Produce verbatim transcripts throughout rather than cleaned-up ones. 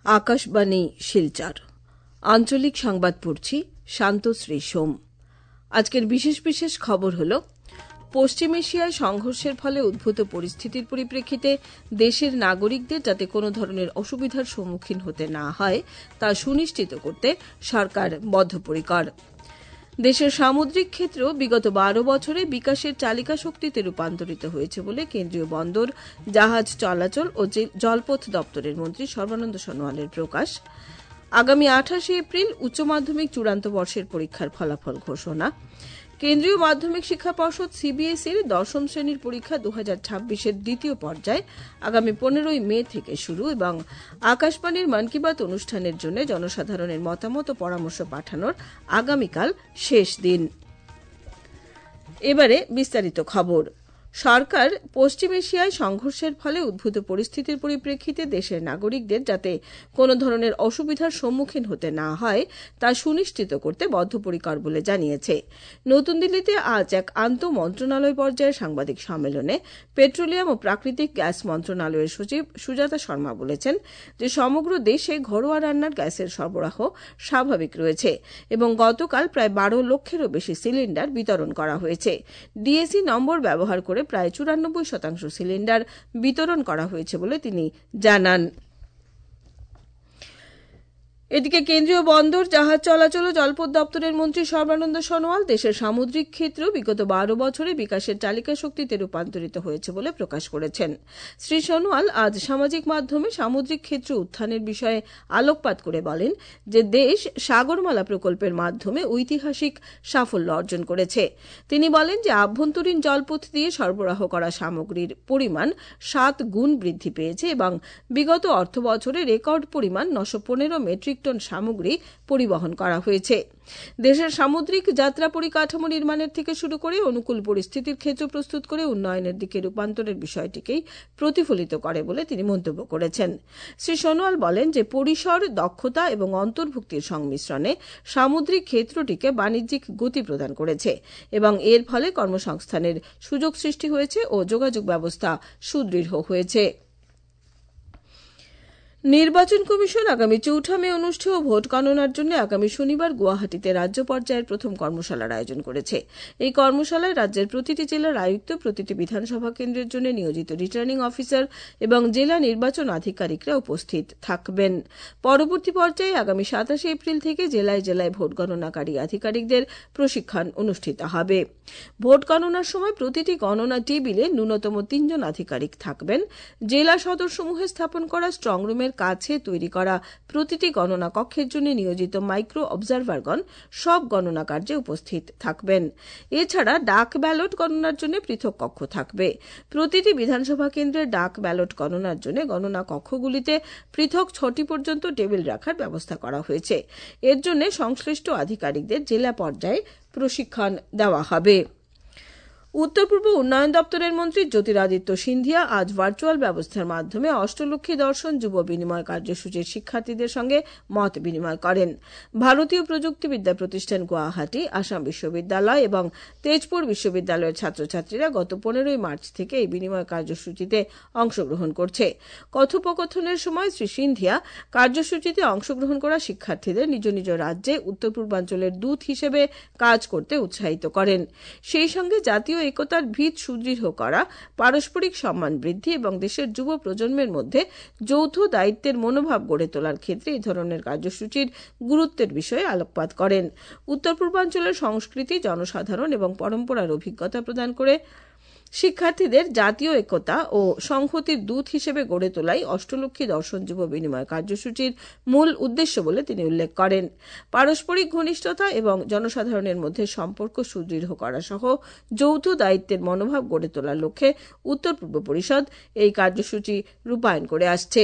আকাশবাণী শিলচর আঞ্চলিক সংবাদ পড়ছি শান্তশ্রী সোম। আজকের বিশেষ বিশেষ খবর হল, পশ্চিম এশিয়ায় সংঘর্ষের ফলে উদ্ভূত পরিস্থিতির পরিপ্রেক্ষিতে দেশের নাগরিকদের যাতে কোনো ধরনের অসুবিধার সম্মুখীন হতে না হয় তা সুনিশ্চিত করতে সরকার বদ্ধপরিকর। দেশের সামুদ্রিক ক্ষেত্র বিগত বারো বছরে বিকাশের চালিকা শক্তিতে রূপান্তরিত হয়েছে বলে কেন্দ্রীয় বন্দর, জাহাজ চলাচল ও জলপথ দপ্তরের মন্ত্রী সর্বানন্দ সোনোয়ালের প্রকাশ। আগামী আঠাশে এপ্রিল উচ্চ মাধ্যমিক চূড়ান্ত বর্ষের পরীক্ষার ফলাফল ঘোষণা। কেন্দ্রীয় মাধ্যমিক শিক্ষা পর্ষদ সিবিএসইর দশম শ্রেণীর পরীক্ষা দু হাজার ছাব্বিশের দ্বিতীয় পর্যায় আগামী পনেরোই মে থেকে শুরু এবং আকাশবাণীর মন কি বাত অনুষ্ঠানের জন্য জনসাধারণের মতামত ও পরামর্শ পাঠানোর আগামীকাল শেষ দিন। এবারে বিস্তারিত খবর। সরকার পশ্চিম এশিয়ায় সংঘর্ষের ফলে উদ্ভূত পরিস্থিতির পরিপ্রেক্ষিতে দেশের নাগরিকদের যাতে কোনো ধরনের অসুবিধার সম্মুখীন হতে না হয় তা সুনিশ্চিত করতে বদ্ধপরিকর বলে জানিয়েছে। নতুন দিল্লিতে আজ এক আন্তঃ মন্ত্রণালয় পর্যায়ের সাংবাদিক সম্মেলনে পেট্রোলিয়াম ও প্রাকৃতিক গ্যাস মন্ত্রণালয়ের সচিব সুজাতা শর্মা বলেছেন যে সমগ্র দেশে ঘরোয়া রান্নার গ্যাসের সরবরাহ স্বাভাবিক রয়েছে এবং গতকাল প্রায় বারো লক্ষেরও বেশি সিলিন্ডার বিতরণ করা হয়েছে। ডিএসি নম্বর ব্যবহার করে প্রায় চুরানব্বই শতাংশ সিলিন্ডার বিতরণ করা হয়েছে বলে তিনি জানান। এদিকে কেন্দ্রীয় বন্দর, জাহাজ চলাচল ও জলপথ দপ্তরের মন্ত্রী সর্বানন্দ সোনোয়াল দেশের সামুদ্রিক ক্ষেত্র বিগত বারো বছরে বিকাশের চালিকা শক্তিতে রূপান্তরিত হয়েছে বলে প্রকাশ করেছেন। শ্রী সোনোয়াল আজ সামাজিক মাধ্যমে সামুদ্রিক ক্ষেত্র উত্থানের বিষয়ে আলোকপাত করে বলেন যে দেশ সাগরমালা প্রকল্পের মাধ্যমে ঐতিহাসিক সাফল্য অর্জন করেছে। তিনি বলেন যে আভ্যন্তরীণ জলপথ দিয়ে সরবরাহ করা সামগ্রীর পরিমাণ সাত গুণ বৃদ্ধি পেয়েছে এবং বিগত অর্থ বছরে রেকর্ড পরিমাণ নশো পনেরো মেট্রিক টন সামগ্রী পরিবহন করা হয়েছে। দেশের সামুদ্রিক যাত্রা পরিকাঠামো নির্মাণের থেকে শুরু করে অনুকূল পরিস্থিতির ক্ষেত্র প্রস্তুত করে উন্নয়নের দিকে রূপান্তরের বিষয়টিকেই প্রতিফলিত করে বলে তিনি মন্তব্য করেছেন। শ্রী সোনোয়াল বলেন যে পরিসর, দক্ষতা এবং অন্তর্ভুক্তির সংমিশ্রণে সামুদ্রিক ক্ষেত্রটিকে বাণিজ্যিক গতি প্রদান করেছে এবং এর ফলে কর্মসংস্থানের সুযোগ সৃষ্টি হয়েছে ও যোগাযোগ ব্যবস্থা সুদৃঢ় হয়েছে। নির্বাচন কমিশন আগামী চৌঠা মে অনুষ্ঠেয় ভোট গণনার জন্য আগামী শনিবার গুয়াহাটিতে রাজ্য পর্যায়ের প্রথম কর্মশালার আয়োজন করেছে। এই কর্মশালায় রাজ্যের প্রতিটি জেলার আয়ুক্ত, প্রতিটি বিধানসভা কেন্দ্রের জন্য নিয়োজিত রিটার্নিং অফিসার এবং জেলা নির্বাচন আধিকারিকরা উপস্থিত থাকবেন। পরবর্তী পর্যায়ে আগামী সাতাশে এপ্রিল থেকে জেলায় জেলায় ভোট গণনাকারী আধিকারিকদের প্রশিক্ষণ অনুষ্ঠিত হবে। ভোট গণনার সময় প্রতিটি গণনা টেবিলে ন্যূনতম তিনজন আধিকারিক থাকবেন। জেলা সদরসমূহে স্থাপন করা স্ট্রং রুমের কাছে তৈরি করা প্রতিটি গণনা কক্ষের জন্য নিয়োজিত মাইক্রো অবজারভারগণ সব গণনা কার্যে উপস্থিত থাকবেন। এছাড়া ডাক ব্যালট গণনার জন্য পৃথক কক্ষ থাকবে। প্রতিটি বিধানসভা কেন্দ্রের ডাক ব্যালট গণনার জন্য গণনা কক্ষগুলিতে পৃথক ছটি পর্যন্ত টেবিল রাখার ব্যবস্থা করা হয়েছে। এর জন্য সংশ্লিষ্ট আধিকারিকদের জেলা পর্যায়ে প্রশিক্ষণ দেওয়া হবে। উত্তর পূর্ব উন্নয়ন দপ্তরের মন্ত্রী জ্যোতিরাদিত্য সিন্ধিয়া আজ ভার্চুয়াল ব্যবস্থার মাধ্যমে অষ্টলক্ষ্মী দর্শন যুব বিনিময় কার্যসূচির শিক্ষার্থীদের সঙ্গে মত বিনিময় করেন। ভারতীয় প্রযুক্তিবিদ্যা প্রতিষ্ঠান গুয়াহাটি, আসাম বিশ্ববিদ্যালয় এবং তেজপুর বিশ্ববিদ্যালয়ের ছাত্রছাত্রীরা গত পনেরোই মার্চ থেকে এই বিনিময় কার্যসূচিতে অংশগ্রহণ করছে। কথোপকথনের সময় শ্রী সিন্ধিয়া কার্যসূচিতে অংশগ্রহণ করা শিক্ষার্থীদের নিজ নিজ রাজ্যে উত্তর পূর্বাঞ্চলের দূত হিসেবে কাজ করতে উৎসাহিত করেন। সেই সঙ্গে জাতীয় একতার ভিত সুদৃঢ় করা, পারস্পরিক সম্মান বৃদ্ধি এবং দেশের যুব প্রজন্মের মধ্যে যৌথ দায়িত্বের মনোভাব গড়ে তোলার ক্ষেত্রে এই ধরনের কার্যসূচির গুরুত্বের বিষয়ে আলোকপাত করেন। উত্তর পূর্বাঞ্চলের সংস্কৃতি, জনসাধারণ এবং পরম্পরার অভিজ্ঞতা প্রদান করে শিক্ষার্থীদের জাতীয় একতা ও সংহতির দূত হিসেবে গড়ে তোলাই অষ্টলক্ষ্মী দর্শন যুব বিনিময় কার্যসূচির মূল উদ্দেশ্য বলে তিনি উল্লেখ করেন। পারস্পরিক ঘনিষ্ঠতা এবং জনসাধারণের মধ্যে সম্পর্ক সুদৃঢ় করা সহ যৌথ দায়িত্বের মনোভাব গড়ে তোলার লক্ষ্যে উত্তর পূর্ব পরিষদ এই কার্যসূচি রূপায়ণ করে আসছে।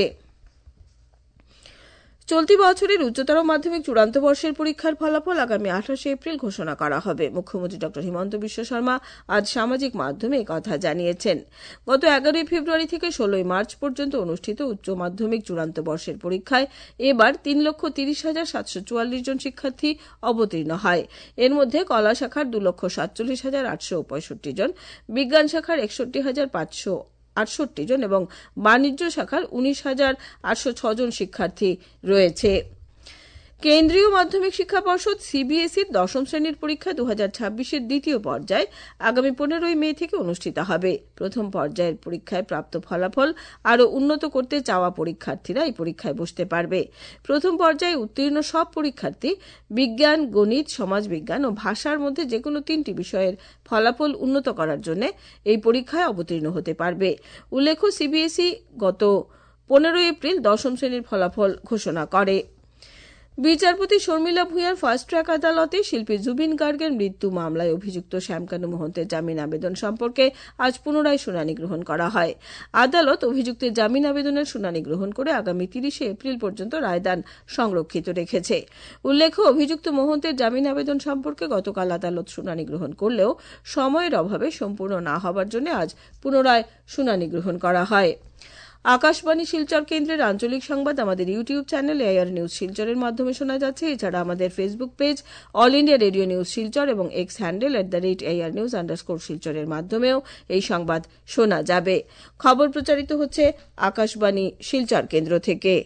চলতি বছরের উচ্চতর মাধ্যমিক চূড়ান্ত বর্ষের পরীক্ষার ফলাফল আগামী আঠাশে এপ্রিল ঘোষণা করা হবে। মুখ্যমন্ত্রী ড হিমন্ত বিশ্ব শর্মা আজ সামাজিক মাধ্যমে একথা জানিয়েছেন। গত এগারোই ফেব্রুয়ারি থেকে ষোলোই মার্চ পর্যন্ত অনুষ্ঠিত উচ্চ মাধ্যমিক চূড়ান্ত বর্ষের পরীক্ষায় এবার তিন লক্ষ তিরিশ হাজার সাতশো চুয়াল্লিশ জন শিক্ষার্থী অবতীর্ণ হয়। এর মধ্যে কলা শাখার দু লক্ষ সাতচল্লিশ হাজার আটশো পঁয়ষট্টি জন, বিজ্ঞান শাখার একষট্টি হাজার পাঁচশো আটষট্টি জন এবং বাণিজ্য শাখার উনিশ হাজার আটশো ছয় জন শিক্ষার্থী রয়েছে। কেন্দ্রীয় মাধ্যমিক শিক্ষা পর্ষদ সিবিএসইর দশম শ্রেণীর পরীক্ষা দু হাজার ছাব্বিশের দ্বিতীয় পর্যায় আগামী পনেরোই মে থেকে অনুষ্ঠিত হবে। প্রথম পর্যায়ের পরীক্ষায় প্রাপ্ত ফলাফল আরও উন্নত করতে চাওয়া পরীক্ষার্থীরা এই পরীক্ষায় বসতে পারবে। প্রথম পর্যায়ে উত্তীর্ণ সব পরীক্ষার্থী বিজ্ঞান, গণিত, সমাজবিজ্ঞান ও ভাষার মধ্যে যে কোনো তিনটি বিষয়ের ফলাফল উন্নত করার জন্য এই পরীক্ষায় অবতীর্ণ হতে পারবে। উল্লেখ্য, সিবিএসই গত পনেরোই এপ্রিল দশম শ্রেণীর ফলাফল ঘোষণা করে। বিচারপতি শর্মিলা ভূঁইয়ার ফাস্ট ট্র্যাক আদালতে শিল্পী জুবিন গার্গের মৃত্যু মামলায় অভিযুক্ত শ্যামকানু মহন্তের জামিন আবেদন সম্পর্কে আজ পুনরায় শুনানি গ্রহণ করা হয়। আদালত অভিযুক্তের জামিন আবেদনের শুনানি গ্রহণ করে আগামী তিরিশে এপ্রিল পর্যন্ত রায়দান সংরক্ষিত রেখেছে। উল্লেখ্য, অভিযুক্ত মহন্তের জামিন আবেদন সম্পর্কে গতকাল আদালত শুনানি গ্রহণ করলেও সময়ের অভাবে সম্পূর্ণ না হবার জন্য আজ পুনরায় শুনানি গ্রহণ করা হয়। আকাশবাণী শিলচর কেন্দ্রের আঞ্চলিক সংবাদ আমাদের ইউটিউব চ্যানেল এআইআর নিউজ শিলচরের মাধ্যমে শোনা যাচ্ছে। এছাড়া আমাদের Facebook page All India Radio News Silchar এবং X handle at the rate AIR news underscore শিলচরের মাধ্যমেও এই সংবাদ শোনা যাবে। খবর প্রচারিত হচ্ছে আকাশবাণী শিলচর কেন্দ্র থেকে।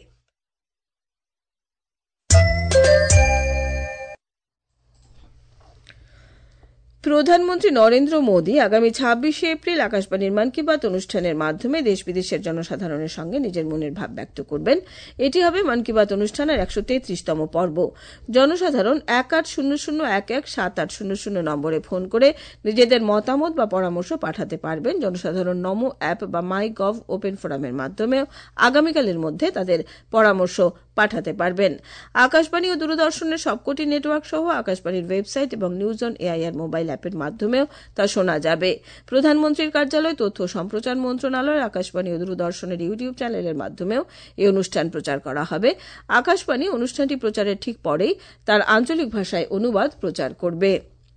প্রধানমন্ত্রী নরেন্দ্র মোদী আগামী ছাব্বিশে এপ্রিল আকাশবাণীর মন কি বাত অনুষ্ঠানের মাধ্যমে দেশ বিদেশের জনসাধারণের সঙ্গে নিজের মনের ভাব ব্যক্ত করবেন। এটি হবে মন কি বাত অনুষ্ঠানের একশো তেত্রিশতম পর্ব। জনসাধারণ এক আট শূন্য শূন্য এক এক সাত আট শূন্য শূন্য নম্বরে ফোন করে নিজেদের মতামত বা পরামর্শ পাঠাতে পারবেন। জনসাধারণ নমো অ্যাপ বা মাই গভ ওপেন ফোরামের মাধ্যমেও আগামীকালের মধ্যে তাদের পরামর্শ পাঠাতে পারবেন। আকাশবাণী ও দূরদর্শনের সবকটি নেটওয়ার্ক সহ আকাশবাণীর ওয়েবসাইট এবং নিউজ অন এআইআর মোবাইল অ্যাপের মাধ্যমেও তা শোনা যাবে। প্রধানমন্ত্রীর কার্যালয়, তথ্য সম্প্রচার মন্ত্রণালয়, আকাশবাণী ও দূরদর্শনের ইউটিউব চ্যানেলের মাধ্যমেও এই অনুষ্ঠান প্রচার করা হবে। আকাশবাণী অনুষ্ঠানটি প্রচারের ঠিক পরেই তার আঞ্চলিক ভাষায় অনুবাদ প্রচার করবে।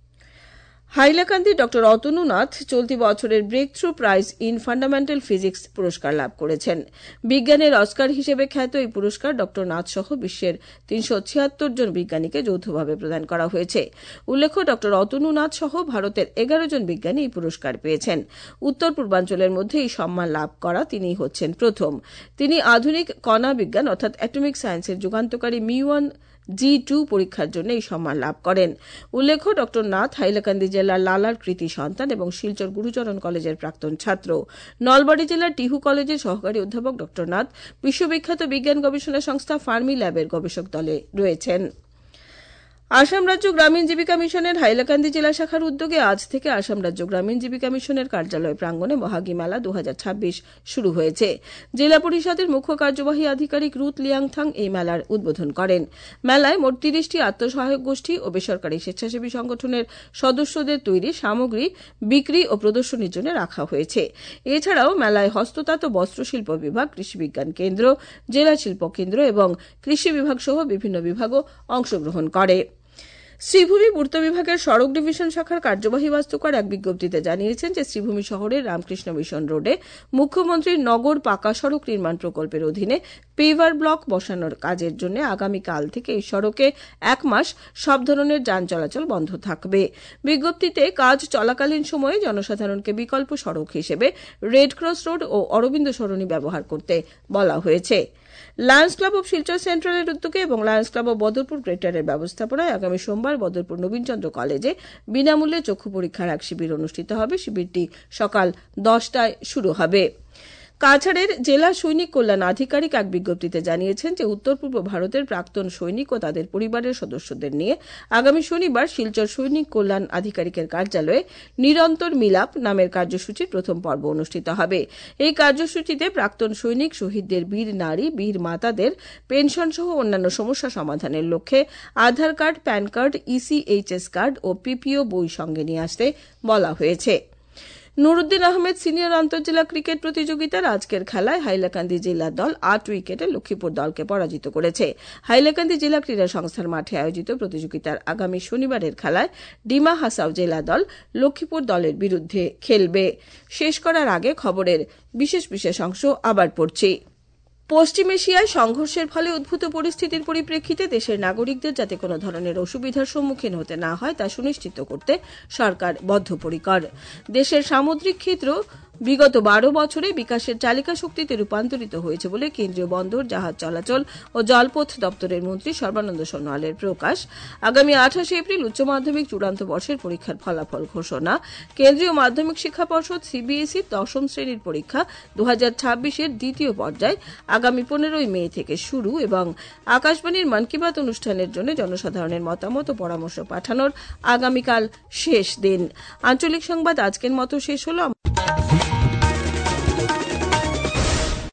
হাইলাকান্দি ডক্টর অতনু নাথ চলতি বছরের Breakthrough Prize in Fundamental Physics পুরস্কার লাভ করেছেন। বিজ্ঞানের অস্কার হিসেবে খ্যাত এই পুরস্কার ডক্টর নাথ সহ বিশ্বের তিনশো ছিয়াত্তর জন বিজ্ঞানীকে যৌথভাবে প্রদান করা হয়েছে। উল্লেখ্য, ডক্টর অতনু নাথ সহ ভারতের এগারো জন বিজ্ঞানী এই পুরস্কার পেয়েছেন। উত্তর পূর্বাঞ্চলের মধ্যে এই সম্মান লাভ করা তিনিই হচ্ছেন প্রথম। তিনি আধুনিক কণা বিজ্ঞান অর্থাৎ অ্যাটমিক সায়েন্সের যুগান্তকারী মি ওয়ান জি টু পরীক্ষার জন্য এই সম্মান লাভ করেন। উল্লেখ্য, ডক্টর নাথ হাইলাকান্দি জেলার লালার কৃতি সন্তান এবং শিলচর গুরুচরণ কলেজের প্রাক্তন ছাত্র। নলবাড়ী জেলার টিহু কলেজের সহকারী অধ্যাপক ডক্টর নাথ বিশ্ববিখ্যাত বিজ্ঞান গবেষণা সংস্থা ফার্মি ল্যাবের গবেষক দলে রয়েছেন। আসাম রাজ্য গ্রামীণ জীবিকা মিশনের হাইলাকান্দি জেলা শাখার উদ্যোগে আজ থেকে আসাম রাজ্য গ্রামীণ জীবিকা মিশনের কার্যালয় প্রাঙ্গণে বহাগী মেলা দু হাজার ছাব্বিশ শুরু হয়েছে। জেলা পরিষদের মুখ্য কার্যবাহী আধিকারিক রুত লিয়াংথাং এই মেলার উদ্বোধন করেন। মেলায় মোট তিরিশটি আত্মসহায়ক গোষ্ঠী ও বেসরকারি স্বেচ্ছাসেবী সংগঠনের সদস্যদের তৈরি সামগ্রী বিক্রি ও প্রদর্শনীর জন্য রাখা হয়েছে। এছাড়াও মেলায় হস্ততাঁত ও বস্ত্রশিল্প বিভাগ, কৃষি বিজ্ঞান কেন্দ্র, জেলা শিল্প কেন্দ্র এবং কৃষি বিভাগ সহ বিভিন্ন বিভাগও অংশগ্রহণ করে। শ্রীভূমি পূর্ত বিভাগের সড়ক ডিভিশন শাখার কার্যবাহী বাস্তুকার এক বিজ্ঞপ্তিতে জানিয়েছেন যে শ্রীভূমি শহরের রামকৃষ্ণ মিশন রোডে মুখ্যমন্ত্রীর নগর পাকা সড়ক নির্মাণ প্রকল্পের অধীনে পেভার ব্লক বসানোর কাজের জন্য আগামীকাল থেকে এই সড়কে এক মাস সব ধরনের যান চলাচল বন্ধ থাকবে। বিজ্ঞপ্তিতে কাজ চলাকালীন সময়ে জনসাধারণকে বিকল্প সড়ক হিসেবে রেড ক্রস রোড ও অরবিন্দ সরণি ব্যবহার করতে বলা হয়েছে। লায়ন্স ক্লাব অব শিলচর সেন্ট্রালের উদ্যোগে এবং লায়ন্স ক্লাব অব বদরপুর গ্রেটারের ব্যবস্থাপনায় আগামী সোমবার বদরপুর নবীনচন্দ্র কলেজে বিনামূল্যে চক্ষু পরীক্ষার এক শিবির অনুষ্ঠিত হবে। শিবিরটি সকাল দশটায় শুরু হবে। কাছাড়ের জেলা সৈনিক কল্যাণ আধিকারিক এক বিজ্ঞপ্তিতে জানিয়েছেন যে উত্তর পূর্ব ভারতের প্রাক্তন সৈনিক ও তাদের পরিবারের সদস্যদের নিয়ে আগামী শনিবার শিলচর সৈনিক কল্যাণ আধিকারিকের কার্যালয়ে নিরন্তর মিলাপ নামের কার্যসূচির প্রথম পর্ব অনুষ্ঠিত হবে। এই কার্যসূচিতে প্রাক্তন সৈনিক শহীদদের বীর নারী, বীর মাতাদের পেনশন সহ অন্যান্য সমস্যা সমাধানের লক্ষ্যে Aadhaar card, PAN card, ECHS card ও পিপিও বই সঙ্গে নিয়ে আসতে বলা হয়েছে। নুরুদ্দিন আহমেদ সিনিয়র আন্তর্জেলা ক্রিকেট প্রতিযোগিতার আজকের খেলায় হাইলাকান্দি জেলা দল আট উইকেটে লক্ষ্মীপুর দলকে পরাজিত করেছে। হাইলাকান্দি জেলা ক্রীড়া সংস্থার মাঠে আয়োজিত প্রতিযোগিতার আগামী শনিবারের খেলায় ডিমা হাসাও জেলা দল লক্ষ্মীপুর দলের বিরুদ্ধে খেলবে। শেষ করার আগে খবরের বিশেষ বিশেষ অংশ আবার পড়ছি। পশ্চিম এশিয়ায় সংঘর্ষের ফলে উদ্ভূত পরিস্থিতির পরিপ্রেক্ষিতে দেশের নাগরিকদের যাতে কোনো ধরনের অসুবিধার সম্মুখীন হতে না হয় তা সুনিশ্চিত করতে সরকার বদ্ধপরিকর। দেশের সামুদ্রিক ক্ষেত্র বিগত বারো বছরে বিকাশের চালিকা শক্তিতে রূপান্তরিত হয়েছে বলে কেন্দ্রীয় বন্দর, জাহাজ চলাচল ও জলপথ দপ্তরের মন্ত্রী সর্বানন্দ সোনোয়ালের প্রকাশ। আগামী আঠাশে এপ্রিল উচ্চ মাধ্যমিক চূড়ান্ত বর্ষের পরীক্ষার ফলাফল ঘোষণা। কেন্দ্রীয় মাধ্যমিক শিক্ষা পর্ষদ সিবিএসই দশম শ্রেণীর পরীক্ষা দু হাজার ছাব্বিশের দ্বিতীয় পর্যায় আগামী পনেরোই মে থেকে শুরু এবং আকাশবাণীর মন কি বাত অনুষ্ঠানের জন্য জনসাধারণের মতামত ও পরামর্শ পাঠানোর আগামীকাল শেষ দিন। আঞ্চলিক সংবাদ আজকের মতো শেষ হলো।